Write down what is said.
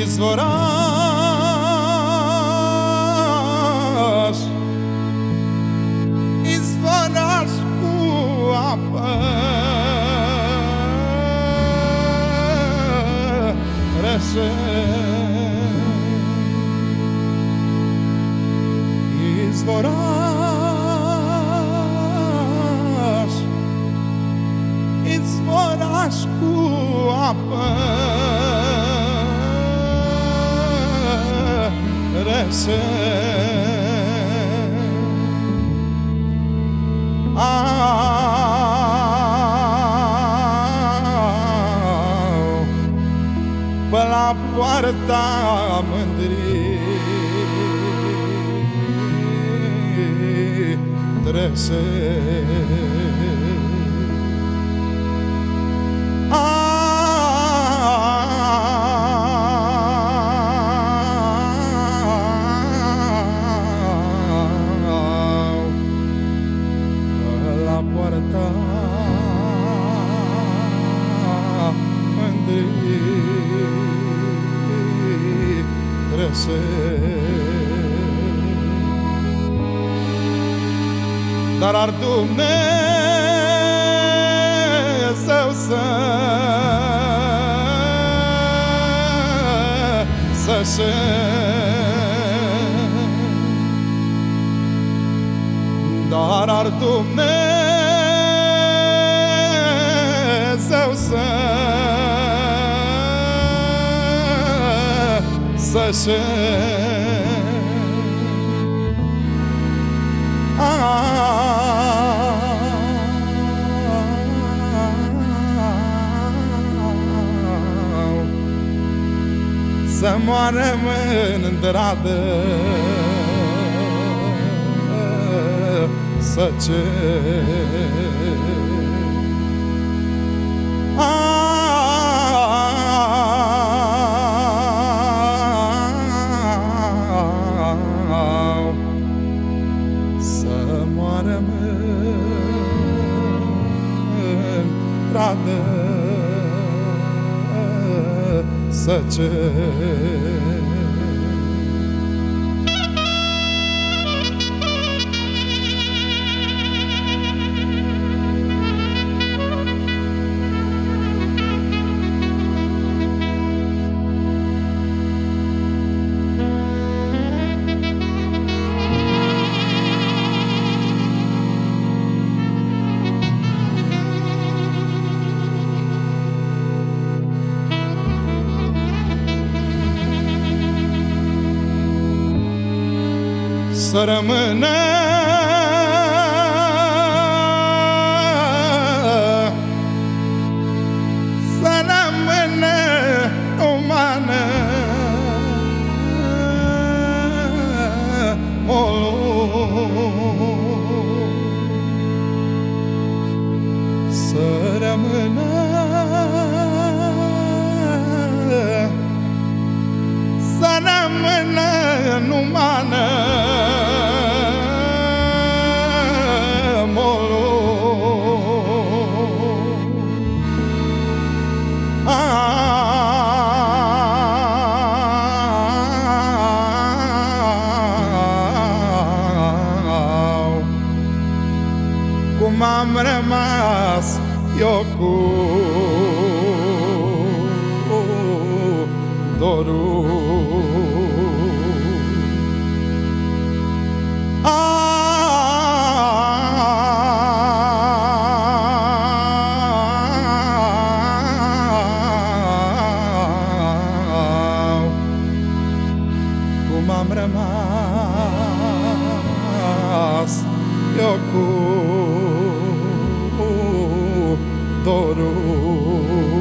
izvoraș, izvoraș cu apă rece. Izvoraș, izvoraș cu apă rece. Pe la poarta mândrii trece. La poarta mândrii trece. Dar ar Dumnezeu să-și dar ar Dumnezeu să-și să moară mândradă, să ce să moară mândradă, să ce să rămână umană să rămână umană cum am rămas eu cu dorul. Cum am rămas eu cu dorul.